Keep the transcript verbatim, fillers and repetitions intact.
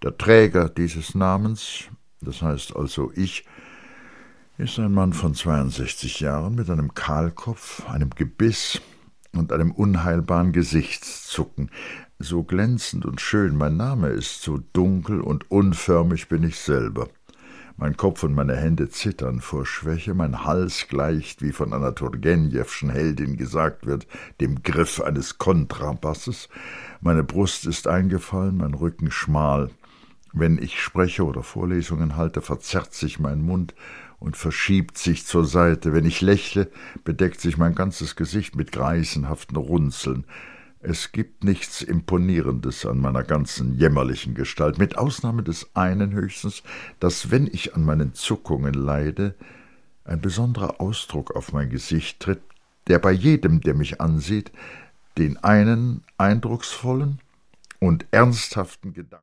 Der Träger dieses Namens, das heißt also ich, ist ein Mann von zweiundsechzig Jahren mit einem Kahlkopf, einem Gebiss und einem unheilbaren Gesichtszucken. So glänzend und schön mein Name ist, so dunkel und unförmig bin ich selber. Mein Kopf und meine Hände zittern vor Schwäche, mein Hals gleicht, wie von einer Turgenjewschen Heldin gesagt wird, dem Griff eines Kontrabasses, meine Brust ist eingefallen, mein Rücken schmal. Wenn ich spreche oder Vorlesungen halte, verzerrt sich mein Mund und verschiebt sich zur Seite. Wenn ich lächle, bedeckt sich mein ganzes Gesicht mit greisenhaften Runzeln. Es gibt nichts Imponierendes an meiner ganzen jämmerlichen Gestalt, mit Ausnahme des einen höchstens, dass, wenn ich an meinen Zuckungen leide, ein besonderer Ausdruck auf mein Gesicht tritt, der bei jedem, der mich ansieht, den einen eindrucksvollen und ernsthaften Gedanken